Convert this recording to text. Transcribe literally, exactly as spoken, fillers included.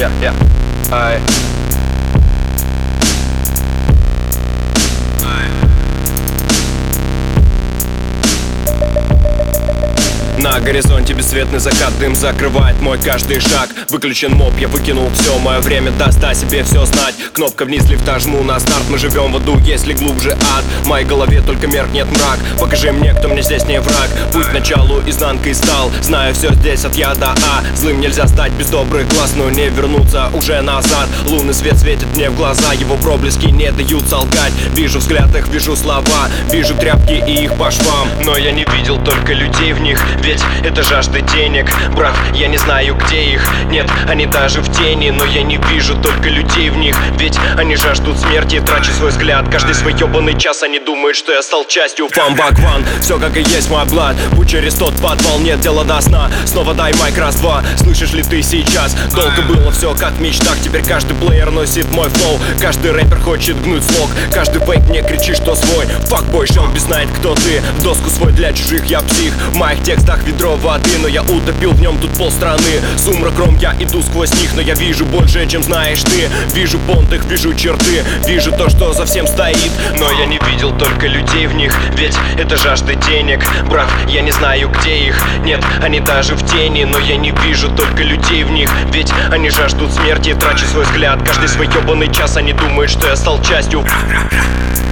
yeah, yeah. Ай. На горизонте бесцветный закат, дым закрывает мой каждый шаг. Выключен моп, я выкинул все, мое время даст о себе все знать. Кнопка вниз, лифта жму на старт, мы живем в аду, если глубже ад. В моей голове только меркнет мрак, покажи мне, кто мне здесь не враг. Путь началу изнанкой стал, знаю все здесь от я до А. Злым нельзя стать без добрых глаз, но не вернуться уже назад. Лунный свет светит мне в глаза, его проблески не дают солгать. Вижу взгляд их, вижу слова, вижу тряпки и их по швам. Но я не видел только людей в них, ведь это жажда денег. Брат, я не знаю, где их нет, они даже в тени. Но я не вижу только людей в них, ведь они жаждут смерти. Трачу свой взгляд, каждый свой ебаный час. Они думают, что я стал частью фамбак-ван. Все как и есть мой блад, путь через тот подвал, нет дела до сна. Снова дай майк раз-два, слышишь ли ты сейчас? Долго было все как в мечтах, теперь каждый плеер носит мой флоу. Каждый рэпер хочет гнуть слог, каждый фейк мне кричит, что свой. Факбой Шелби знает, кто ты, в доску свой для чужих я псих. В моих текстах ведро воды, но я утопил в нем тут полстраны. Сумраком я иду сквозь них, но я вижу больше, чем знаешь ты. Вижу понт их, вижу черты, вижу то, что за всем стоит. Но я не видел только людей в них, ведь это жажда денег. Брат, я не знаю, где их нет, они даже в тени. Но я не вижу только людей в них, ведь они жаждут смерти. Трачу свой взгляд, каждый свой ебаный час. Они думают, что я стал частью.